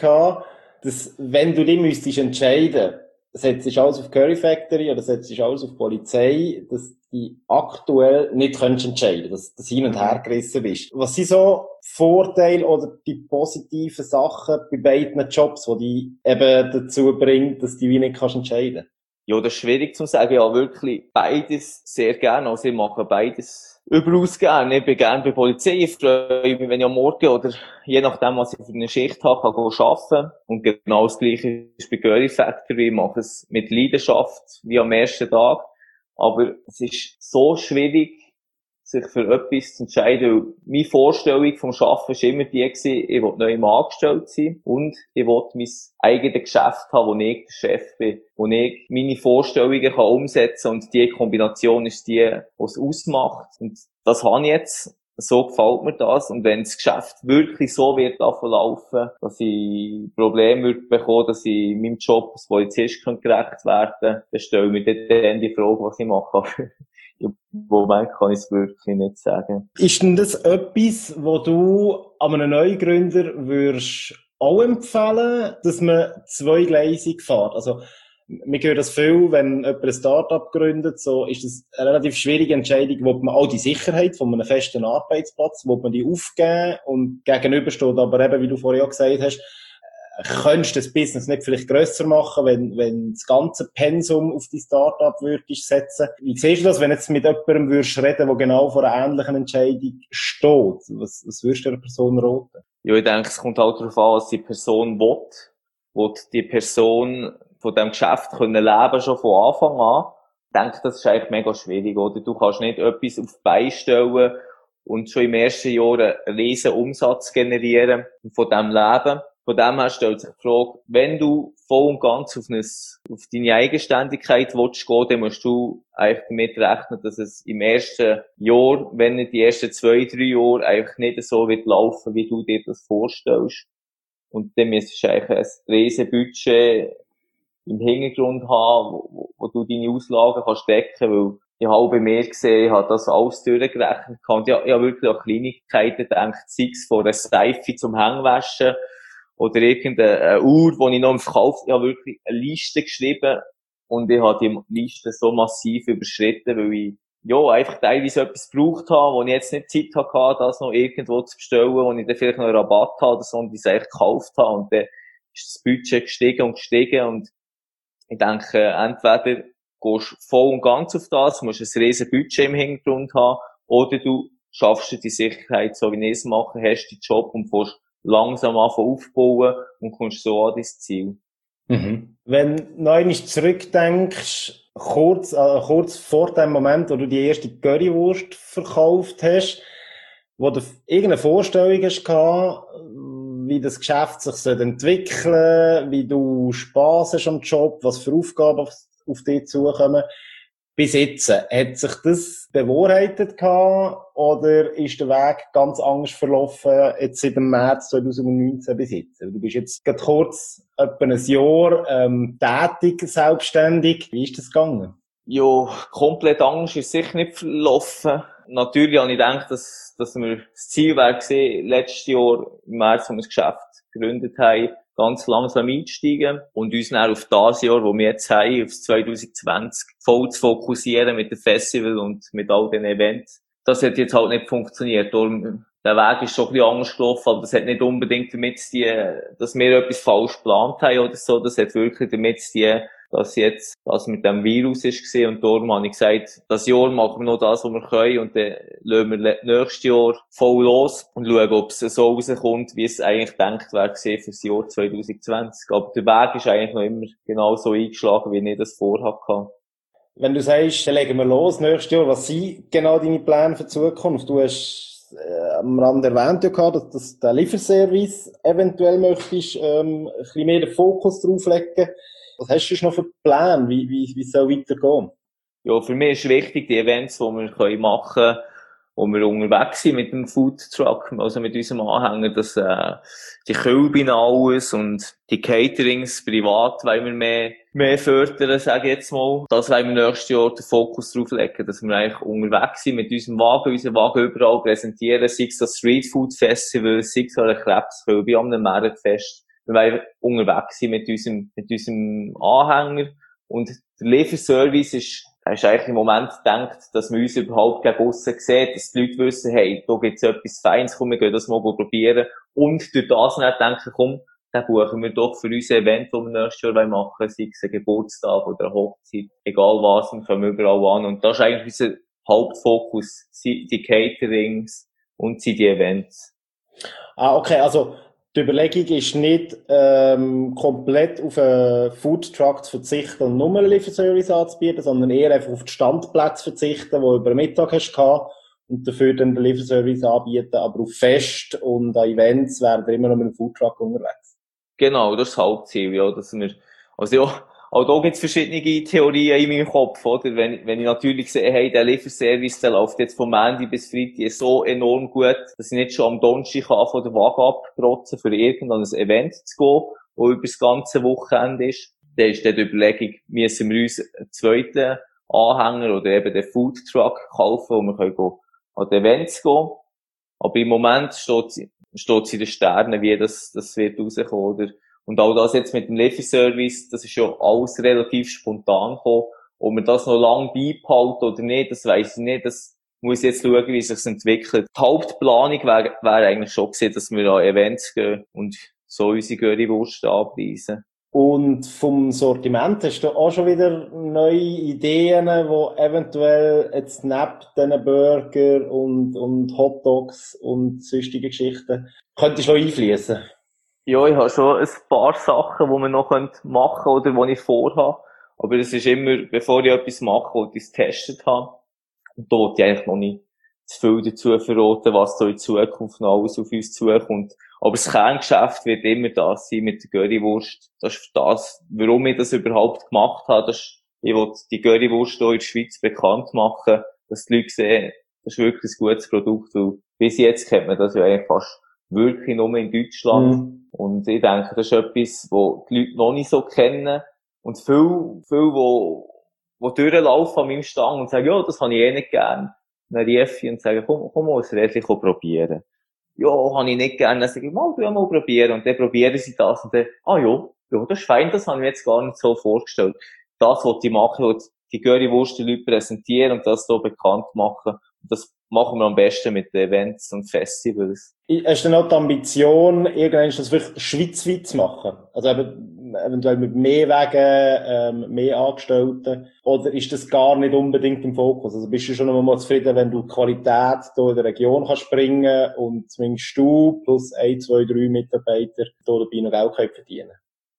dass wenn du dich müsstest entscheiden, setzt du alles auf Curry Factory oder setzt du alles auf Polizei, dass du aktuell nicht kannst entscheiden, dass du hin und her gerissen bist. Was sind so Vorteile oder die positiven Sachen bei beiden Jobs, die dich eben dazu bringen, dass du dich nicht kannst entscheiden? Ja, das ist schwierig zu sagen. Ja, wirklich beides sehr gerne. Also ich mache beides überaus gerne. Ich bin gerne bei der Polizei. Ich freue mich, wenn ich am Morgen oder je nachdem, was ich für eine Schicht habe, kann ich arbeiten. Und genau das Gleiche ist bei Curry Factory. Ich mache es mit Leidenschaft wie am ersten Tag. Aber es ist so schwierig, sich für etwas zu entscheiden, weil meine Vorstellung vom Arbeiten war immer die gewesen, ich will neu angestellt sein und ich will mein eigenes Geschäft haben, wo ich der Chef bin, wo ich meine Vorstellungen kann umsetzen kann und die Kombination ist die, die es ausmacht. Und das habe ich jetzt. So gefällt mir das. Und wenn das Geschäft wirklich so wird laufen, dass ich Probleme würde bekommen, dass ich meinem Job als Polizist gerecht werden kann, dann stelle ich mir dann die Frage, was ich mache. Im Moment kann ich es wirklich nicht sagen. Ist denn das etwas, wo du an einem Neugründer würdest auch empfehlen, dass man zweigleisig fährt? Also, wir hören das viel, wenn jemand ein Start-up gründet, so ist das eine relativ schwierige Entscheidung, wo man auch die Sicherheit von einem festen Arbeitsplatz, wo man die aufgeben und gegenüber steht, aber eben, wie du vorher auch gesagt hast, könntest du das Business nicht vielleicht grösser machen, wenn, wenn das ganze Pensum auf die Start-up würdest setzen. Wie siehst du das, wenn du jetzt mit jemandem würdest reden, der genau vor einer ähnlichen Entscheidung steht? Was, was würdest du einer Person raten? Ja, ich denke, es kommt halt darauf an, was die Person will. Will die Person von diesem Geschäft können leben, schon von Anfang an? Ich denke, das ist eigentlich mega schwierig, oder? Du kannst nicht etwas auf die Beine stellen und schon im ersten Jahr einen riesen Umsatz generieren und von dem leben. Von dem her stellt sich die Frage, wenn du voll und ganz auf, eine, auf deine Eigenständigkeit willst gehen, dann musst du eigentlich damit rechnen, dass es im ersten Jahr, wenn nicht die ersten zwei, drei Jahre, eigentlich nicht so wird laufen, wie du dir das vorstellst. Und dann müsstest du eigentlich ein riesen Budget im Hintergrund haben, wo, wo, wo du deine Auslagen kannst decken, weil ich habe bei mir gesehen, ich habe das alles durchgerechnet und ich, ich habe wirklich an Kleinigkeiten gedacht, sei es von einer Seife zum Hängewaschen oder irgendeine Uhr, die ich noch im Verkauf, ich habe wirklich eine Liste geschrieben und ich habe die Liste so massiv überschritten, weil ich ja, einfach teilweise etwas gebraucht habe, wo ich jetzt nicht Zeit hatte, das noch irgendwo zu bestellen, wo ich dann vielleicht noch einen Rabatt habe oder so und ich es eigentlich gekauft habe und dann ist das Budget gestiegen und gestiegen und ich denke, entweder gehst du voll und ganz auf das, musst ein riesen Budget im Hintergrund haben, oder du schaffst dir die Sicherheit, so wie ich es mache, hast deinen Job und fährst langsam anfangen aufbauen und kommst so an dein Ziel. Mhm. Wenn du noch einmal zurückdenkst, kurz, äh, kurz vor dem Moment, wo du die erste Currywurst verkauft hast, wo du irgendeine Vorstellung hast gehabt, wie das Geschäft sich entwickeln soll, wie du Spass hast am Job, was für Aufgaben auf, auf dich zukommen. Bis jetzt, hat sich das bewahrheitet gehabt, oder ist der Weg ganz anders verlaufen, jetzt seit dem März zweitausendneunzehn bis jetzt? Du bist jetzt gerade kurz etwa ein Jahr ähm, tätig, selbstständig. Wie ist das gegangen? Ja, komplett anders ist sicher nicht verlaufen. Natürlich habe ich gedacht, dass, dass wir das Ziel wäre gewesen, letztes Jahr im März, als wir das Geschäft gegründet haben, ganz langsam einsteigen und uns dann auf das Jahr, das wir jetzt haben, auf zwanzig zwanzig, voll zu fokussieren mit dem Festival und mit all den Events. Das hat jetzt halt nicht funktioniert. Darum, der Weg ist schon ein bisschen anders gelaufen, aber das hat nicht unbedingt damit zu tun, dass wir etwas falsch geplant haben oder so. Das hat wirklich damit zu tun, dass jetzt das mit dem Virus ist gewesen, und darum habe ich gesagt, das Jahr machen wir noch das, was wir können, und dann lassen wir nächstes Jahr voll los und schauen, ob es so rauskommt, wie es eigentlich gedacht wäre gewesen für das Jahr zwanzig zwanzig. Aber der Weg ist eigentlich noch immer genau so eingeschlagen, wie ich das vorhatte. Wenn du sagst, dann legen wir los nächstes Jahr, was sind genau deine Pläne für die Zukunft? Du hast äh, am Rand erwähnt, ja, dass, dass der Lieferservice eventuell möchtest, ähm, ein bisschen mehr den Fokus drauf legen. Was hast du noch für Pläne? Wie, wie, wie soll es weitergehen? Ja, für mich ist wichtig, die Events, die wir machen können, wo wir unterwegs sind mit dem Foodtruck, also mit unserem Anhänger, dass äh, die Kälbchen alles und die Caterings privat wollen wir mehr, mehr fördern, sage ich jetzt mal. Das wollen wir nächstes Jahr den Fokus drauf legen, dass wir eigentlich unterwegs sind mit unserem Wagen, unseren Wagen überall präsentieren, sei es das Streetfood Festival, sei es ein Krebskälbchen an einem Märzfest. Wir wollen unterwegs sein mit unserem, mit unserem Anhänger. Und der Lieferservice ist, er ist eigentlich im Moment gedacht, dass man uns überhaupt gegen aussen sieht, dass die Leute wissen, hey, da gibt's etwas Feines, komm, wir gehen das mal probieren. Und durch das dann denken, komm, dann buchen wir doch für unser Event, das wir nächstes Jahr machen wollen, sei es ein Geburtstag oder eine Hochzeit, egal was, wir kommen überall an. Und das ist eigentlich unser Hauptfokus, sind die Caterings und sind die Events. Ah, okay, also, die Überlegung ist nicht, ähm, komplett auf einen Foodtruck zu verzichten und nur einen Lieferservice anzubieten, sondern eher einfach auf die Standplätze verzichten, die du über den Mittag hast gehabt, und dafür dann den Lieferservice anbieten, aber auf Fest und an Events werden wir immer noch mit dem Foodtruck unterwegs. Genau, das ist das Hauptziel, ja, dass wir, also ja, auch da gibt's verschiedene Theorien in meinem Kopf, oder? Wenn, wenn ich natürlich sehe, hey, der Lieferservice, der läuft jetzt vom Montag bis Freitag so enorm gut, dass ich nicht schon am Donnerstag von der Waage abtrotzen, für irgendein Event zu gehen, das über das ganze Wochenende ist. Dann ist dann die Überlegung, müssen wir uns einen zweiten Anhänger oder eben den Foodtruck kaufen, wo wir können gehen, an die Events gehen. Aber im Moment steht sie, steht sie in den Sternen, wie das, das wird rauskommen, oder? Und auch das jetzt mit dem Lieferservice, das ist ja alles relativ spontan gekommen. Ob wir das noch lange beibehalten oder nicht, das weiss ich nicht. Das muss ich jetzt schauen, wie sich das entwickelt. Die Hauptplanung wäre wär eigentlich schon gewesen, dass wir an Events gehen und so unsere Currywurst anpreisen. Und vom Sortiment hast du auch schon wieder neue Ideen, die eventuell jetzt neben diesen Burger und, und Hotdogs und sonstige Geschichten könntest du noch einfließen? Ja, ich habe schon ein paar Sachen, die man noch machen könnte oder die ich vorhabe. Aber es ist immer, bevor ich etwas mache, wo ich es getestet habe. Und da wollte ich eigentlich noch nicht zu viel dazu verraten, was da in Zukunft noch alles auf uns zukommt. Aber das Kerngeschäft wird immer das sein mit der Currywurst. Das ist das, warum ich das überhaupt gemacht habe. Das ist, ich will die Currywurst hier in der Schweiz bekannt machen, dass die Leute sehen, das ist wirklich ein gutes Produkt. Weil bis jetzt kennt man das ja eigentlich fast wirklich nur in Deutschland. Mhm. Und ich denke, das ist etwas, was die Leute noch nicht so kennen. Und viele, viele, die, die durchlaufen an meinem Stand und sagen, ja, das habe ich eh nicht gern. Dann rief ich und sage, komm, komm mal, das Rädchen probieren. ja, habe ich nicht gerne. Dann sage ich, mal, du mal probieren. Und dann probieren sie das und dann, ah ja, ja, das ist fein, das habe ich mir jetzt gar nicht so vorgestellt. Das, was ich mache, will die Currywurst den Leuten präsentieren und das hier bekannt machen. Das machen wir am besten mit den Events und Festivals. Hast du denn auch die Ambition, irgendwann das wirklich schweizweit zu machen? Also eben, eventuell mit mehr Wegen, ähm, mehr Angestellten? Oder ist das gar nicht unbedingt im Fokus? Also bist du schon einmal zufrieden, wenn du die Qualität hier in der Region kannst bringen und zumindest du plus ein, zwei, drei Mitarbeiter hier dabei noch Geld können verdienen?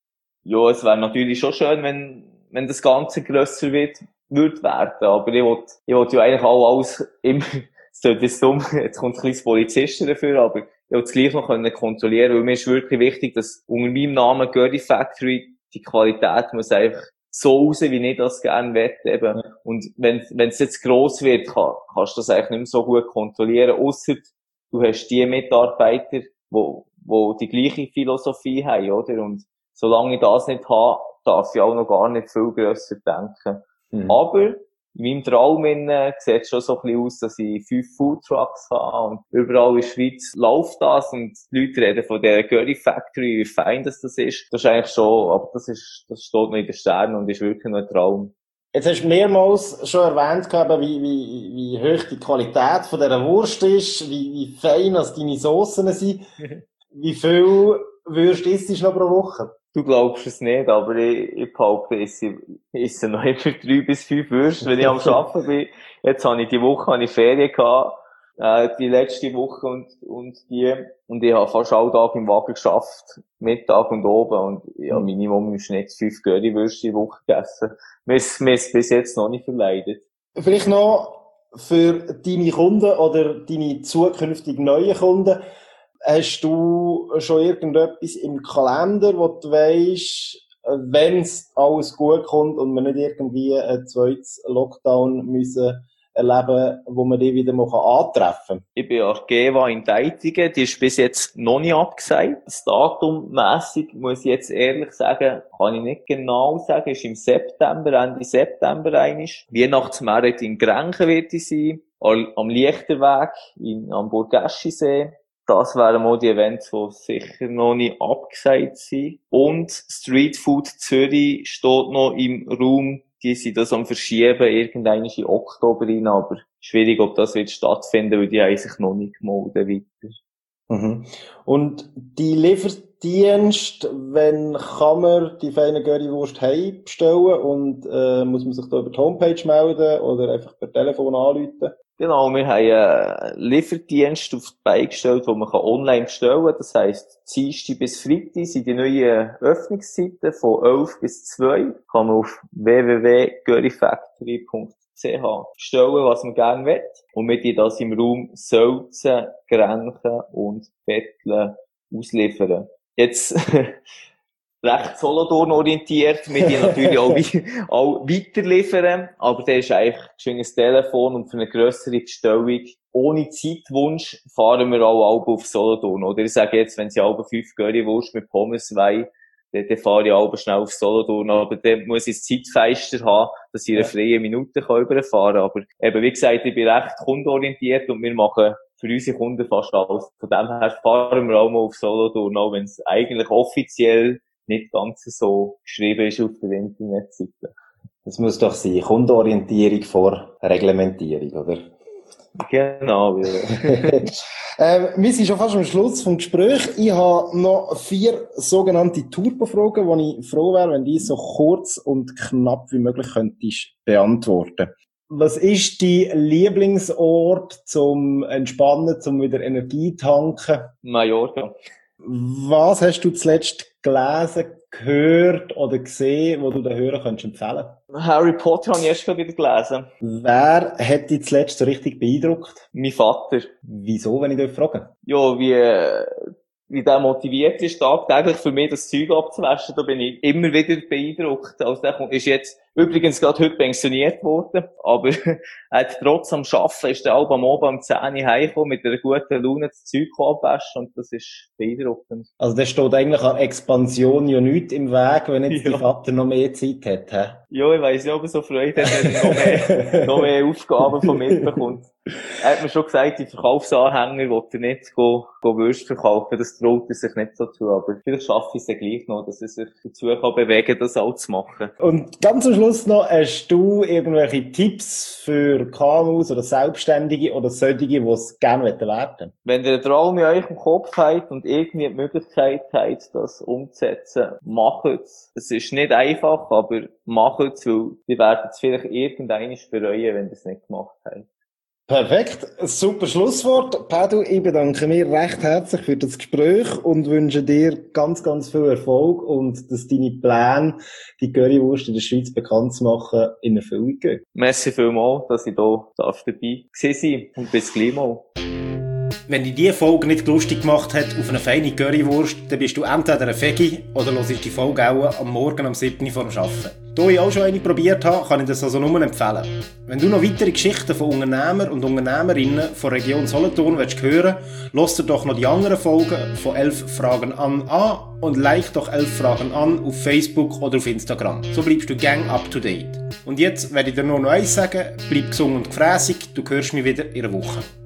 Ja, es wäre natürlich schon schön, wenn, wenn das Ganze grösser wird, würde werden. Aber ich will, ich will ja eigentlich auch alles immer, es tut jetzt dumm, jetzt kommt ein kleines Polizisten dafür, aber ich will es gleich noch können kontrollieren, weil mir ist wirklich wichtig, dass unter meinem Namen Curry Factory die Qualität muss einfach so raus, wie ich das gerne möchte, eben. Und wenn, wenn es jetzt gross wird, kann, kannst du das eigentlich nicht mehr so gut kontrollieren, ausser du hast die Mitarbeiter, wo, wo die gleiche Philosophie haben, oder? Und solange ich das nicht habe, darf ich auch noch gar nicht viel grösser denken. Mhm. Aber in meinem Traum äh, sieht es schon so ein bisschen aus, dass ich fünf Foodtrucks habe und überall in der Schweiz läuft das und die Leute reden von der Curry Factory, wie fein das, das ist. Das ist eigentlich schon, aber das ist, das steht noch in den Sternen und ist wirklich noch ein Traum. Jetzt hast du mehrmals schon erwähnt, wie, wie, wie hoch die Qualität von dieser Wurst ist, wie, wie fein als deine Soßen sind. Wie viel Würst isst du noch pro Woche? Du glaubst es nicht, aber ich, ich behaupte, ich esse noch immer drei bis fünf Würste, wenn ich am Arbeiten bin. Jetzt habe ich die Woche habe ich Ferien gehabt, äh, die letzte Woche und, und die, und ich habe fast alle Tage im Wagen geschafft, Mittag und oben, und ich habe Minimum im Schnitt fünf Currywürste die Woche gegessen. Mir ist, mir ist bis jetzt noch nicht verleidet. Vielleicht noch für deine Kunden oder deine zukünftig neuen Kunden. Hast du schon irgendetwas im Kalender, wo du weisst, wenn es alles gut kommt und wir nicht irgendwie ein zweites Lockdown müssen erleben, wo man die wieder mal antreffen kann? Ich bin an Geva in Deitigen, die ist bis jetzt noch nicht abgesagt. Das Datummässig muss ich jetzt ehrlich sagen, kann ich nicht genau sagen, ist im September, Ende September einisch. Weihnachtsmarkt in Grenchen wird ich sein, am Lichterweg in, am Burgeschisee. Das wären mal die Events, die sicher noch nicht abgesagt sind. Und Street Food Zürich steht noch im Raum. Die sind das am Verschieben, irgendwann in Oktober rein, aber schwierig, ob das wird stattfinden, weil die haben sich noch nicht gemeldet weiter. Mhm. Und die Lieferdienst, wenn kann man die feine Currywurst heim bestellen und äh, muss man sich da über die Homepage melden oder einfach per Telefon anrufen? Genau, wir haben einen Lieferdienst auf die Beine gestellt, den man online bestellen kann. Das heisst, Dienstag bis Freitag sind die neuen Öffnungszeiten von elf bis zwei. Kann man auf w w w punkt curryfactory punkt c h bestellen, was man gerne will. Und wir die das im Raum Sölzen, Grenchen und Betteln ausliefern. Jetzt recht Solothurn orientiert, wir die natürlich auch, auch weiterliefern, aber der ist einfach ein schönes Telefon und für eine grössere Bestellung ohne Zeitwunsch fahren wir auch auf Solothurn. Oder ich sage jetzt, wenn sie alle fünf Currywurst mit Pommes wollen, dann, dann fahre ich alle schnell auf Solothurn, aber dann muss ich das Zeitfenster haben, dass ich eine freie Minute überfahren kann. Aber eben, wie gesagt, ich bin recht kundenorientiert und wir machen für unsere Kunden fast alles. Von dem her fahren wir auch mal auf Solothurn, auch wenn es eigentlich offiziell nicht ganz so geschrieben ist auf der Internetseite. Das muss doch sein, Kundenorientierung vor Reglementierung, oder? Genau, ja. ähm, wir sind schon fast am Schluss vom Gespräch. Ich habe noch vier sogenannte Turbo-Fragen, wo ich froh wäre, wenn die so kurz und knapp wie möglich könntest beantworten. Was ist dein Lieblingsort zum Entspannen, zum wieder Energie tanken? Mallorca. Was hast du zuletzt gelesen, gehört oder gesehen, wo du den Hörern könntest empfehlen? Harry Potter habe ich erst wieder gelesen. Wer hat dich zuletzt so richtig beeindruckt? Mein Vater. Wieso, wenn ich dich frage? Ja, wie, wie der motiviert ist, tagtäglich für mich das Zeug abzuwaschen, da bin ich immer wieder beeindruckt. Also der ist jetzt übrigens gerade heute pensioniert worden, aber er hat trotz am Arbeiten, ist der Alba am Abend um zehn Uhr heimgekommen, mit einer guten Laune das Zeug abwaschen und das ist beeindruckend. Also da steht eigentlich an Expansion ja nichts im Weg, wenn jetzt Ja. dein Vater noch mehr Zeit hat, hä? Ja, ich weiss nicht, ob er so Freude hat, wenn er noch mehr, noch mehr Aufgaben von mir bekommt. Er hat mir schon gesagt, die Verkaufsanhänger will er nicht go, go Würst verkaufen, das traut er sich nicht so zu, aber vielleicht schaffe ich es ja gleich noch, dass er sich dazu kann bewegen, das auch zu machen. Und ganz am Schluss noch, hast du irgendwelche Tipps für K M Us oder Selbstständige oder solche, die es gerne werden wollen? Wenn ihr einen Traum in eurem Kopf habt und irgendwie die Möglichkeit habt, das umzusetzen, macht es. Es ist nicht einfach, aber macht es, weil ihr werdet es vielleicht irgendwann bereuen, wenn ihr es nicht gemacht habt. Perfekt, ein super Schlusswort. Pedro, ich bedanke mich recht herzlich für das Gespräch und wünsche dir ganz, ganz viel Erfolg und dass deine Pläne, die Currywurst in der Schweiz bekannt zu machen, in Erfüllung gehen. Merci vielmals, dass ich hier darf dabei sein und bis gleich mal. Wenn dich diese Folge nicht lustig gemacht hat auf eine feine Currywurst, dann bist du entweder ein Veggie oder hörst die Folge auch am Morgen um sieben Uhr vor dem Arbeiten. Da ich auch schon eine probiert habe, kann ich das also nur empfehlen. Wenn du noch weitere Geschichten von Unternehmern und Unternehmerinnen von der Region Solothurn willst hören, hörst dir doch noch die anderen Folgen von elf Fragen an an und like doch elf Fragen an auf Facebook oder auf Instagram. So bleibst du gang up to date. Und jetzt werde ich dir nur noch eins sagen, bleib gesund und gefrässig, du hörst mich wieder in einer Woche.